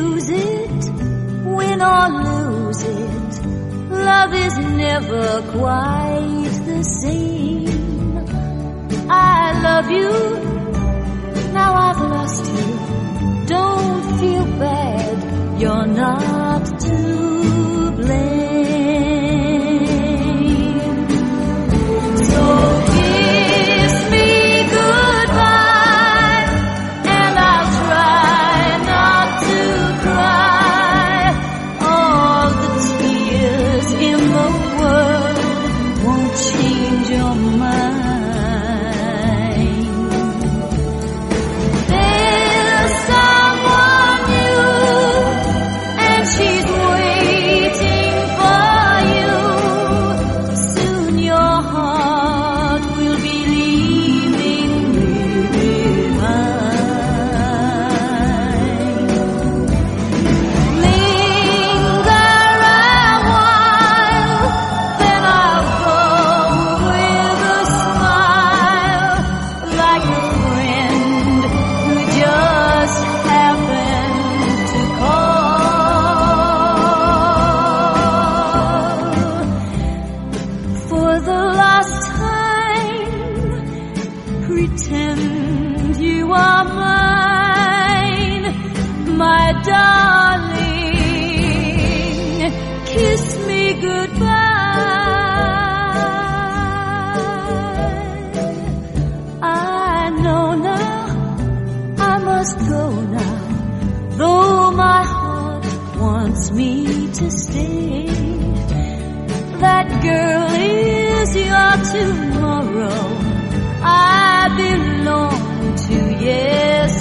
use it, win or lose it, love is never quite the same. I love you, now I've lost you. Don't feel bad, you're not to blame. So kiss me goodbye, and I'll try not to cry. All the tears in the world won't change your mind. There's someone new, and she's waiting for you. Soon your heart will be leaving me behind. Linger a while, then I'll go with a smile, like a friend who just happened to call. For the last time, pretend you are mine, my darling. Kiss me goodbye. I know now I must go now, though my heart wants me to stay. That girl is your tomorrow. I belong to yesterday.